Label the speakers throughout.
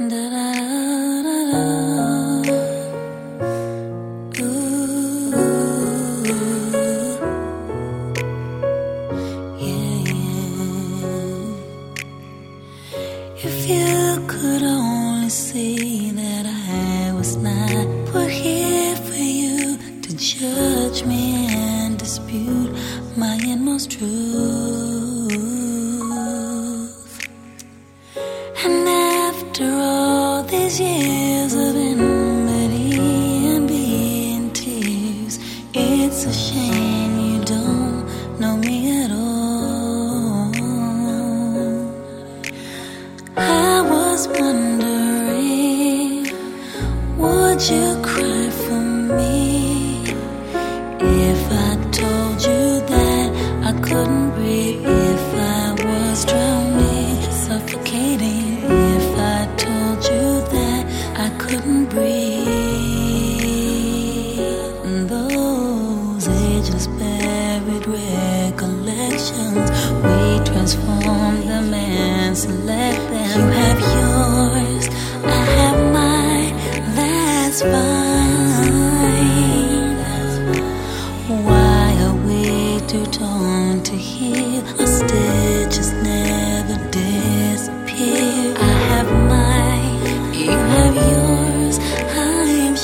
Speaker 1: If you could only see that I was not put here for you to judge me and dispute my inmost truth. And after all these years of enmity and being tears, it's a shame you don't know me at all. I was wondering, would you cry for me if I told you that I couldn't breathe, if I was drowning, suffocating, if I told you that I couldn't breathe? And those ageless buried recollections, we transform them and select them. You have yours, I have mine, that's fine. Why are we too torn to heal? Our stitches never disappear. I have mine, you have yours, I'm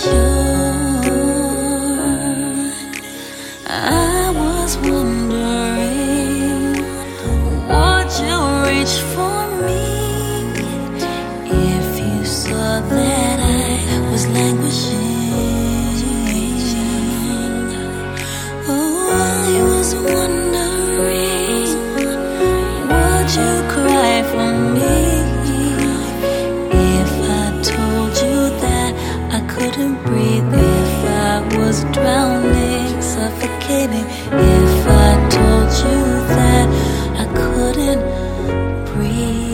Speaker 1: sure. I was wondering, would you reach for me if you saw that I was languishing? Oh, I was wondering, would you cry for me if I told you that I couldn't breathe, if I was drowning, suffocating, if I told you that I couldn't breathe?